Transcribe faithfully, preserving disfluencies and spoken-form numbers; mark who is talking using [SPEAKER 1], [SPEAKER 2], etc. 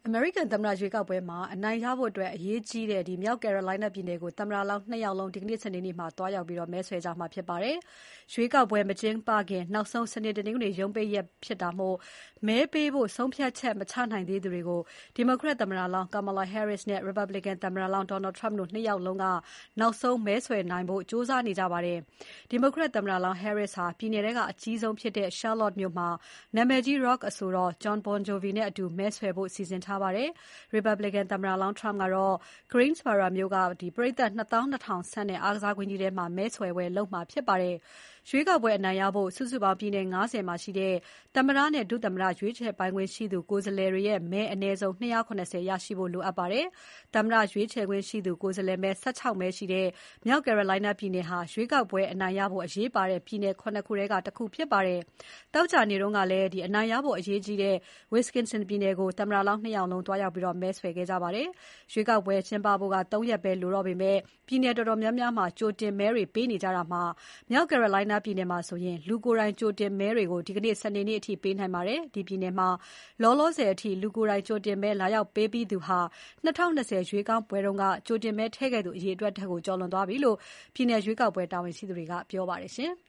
[SPEAKER 1] အမေရိကန်သမ္မတရွေးကောက်ပွဲမှာအနိုင်ရဖို့အတွက်အရေးကြီးတဲ့မြောက်ကယ်ရိုလိုင်းနားပြည်နယ်ကိုသမ္မတလောင်းနှစ်ယောက်လုံးဒီကနေ့စနေနေ့မှာသွားရောက်ပြီးမဲဆွယ်ကြမှာဖြစ်ပါတယ်။ရွေးကောက်ပွဲမကျင်းပခင်နောက်ဆုံးစနေတနင်္ဂနွေရုံးပိတ်ရက်ဖြစ်တာမို့မဲပေးဖို့ဆုံးဖြတ်ချက်မချနိုင်သေးသူတွေကို Democrat သမ္မတလောင်း Kamala Harris နဲ့ Republican သမ္မတလောင်း Donald Trump တို့နှစ်ယောက်လုံးကနောက်ဆုံးမဲဆွယ်နိုင်ဖို့ကြိုးစားနေကြပါတယ်။ Democrat သမ္မတလောင်း Harris ဟာပြည်နယ်ထဲကအကြီးဆုံးဖြစ်တဲ့ Charlotte မြို့မှာနာမည်ကြီး Rock အဆိုတော် Jon Bon Jovi နဲ့အတူမဲဆွယ်ဖို့စီစဉ်ထားပါတယ်။ Republican သမ္မတလောင်း Trump ကတော့ Greensboro မြို့ကပရိတ်သတ် နှစ်သောင်းနှစ်ထောင်ဆန့်တဲ့အားကစားကွင်းကြီးထဲမှာမဲဆွယ်ပွဲလုပ်မှာဖြစ်ပါတယ်။ ရွေးကောက်ပွဲအနိုင်ရဖို့စုစုပေါင်းပြည်နယ် ၅၀ မှာရှိတဲ့သမ္မတနဲ့ ဒုသမ္မတရွေးချယ်ပိုင်ခွင့်ရှိသူကိုယ်စားလှယ်တွေရဲ့မဲအနည်းဆုံး ၂၇၀ ရရှိဖို့လိုအပ်ပါတယ်။ သမ္မတရွေးချယ်ခွင့်ရှိသူကိုယ်စားလှယ်မဲ ၁၆ မဲရှိတဲ့မြောက်ကယ်ရိုလိုင်းနားပြည်နယ်ဟာရွေးကောက်ပွဲအနိုင်ရဖို့အရေးပါတဲ့ပြည်နယ် ၇ ခုထဲကတခုဖြစ်ပါတယ်။ သောကြာနေ့တုန်းကလည်းအနိုင်ရဖို့အရေးကြီးတဲ့ Wisconsin ပြည်နယ်ကိုသမ္မတလောင်းနှစ်ယောက်လုံးသွားရောက်ပြီးမဲဆွယ်ခဲ့ကြပါတယ်။ ရွေးကောက်ပွဲကျင်းပဖို့သုံးရက်ပဲလိုတော့ပေမဲ့ပြည်နယ်တော်တော်များများမှာကြိုတင်မဲတွေပေးနေကြတာမှာမြောက်ကယ်ရိုလိုင်းနားပြည်နယ်မှာဆိုရင်လူကိုယ်တိုင်ကြိုတင်မဲတွေကိုဒီကနေ့စနေနေ့အထိပေးနိုင်ပါတယ်။ ဒီပြည်နယ်မှာလောလောဆယ်အထိလူကိုယ်တိုင်ကြိုတင်မဲလာရောက်ပေးပြီးသူဟာ ၂၀၂၀ ရွေးကောက်ပွဲတုန်းကကြိုတင်မဲထည့်ခဲ့သူအရေအတွက်ထက်ကျော်လွန်သွားပြီလို့ပြည်နယ်ရွေးကောက်ပွဲတာဝန်ရှိသူတွေကပြောပါတယ်။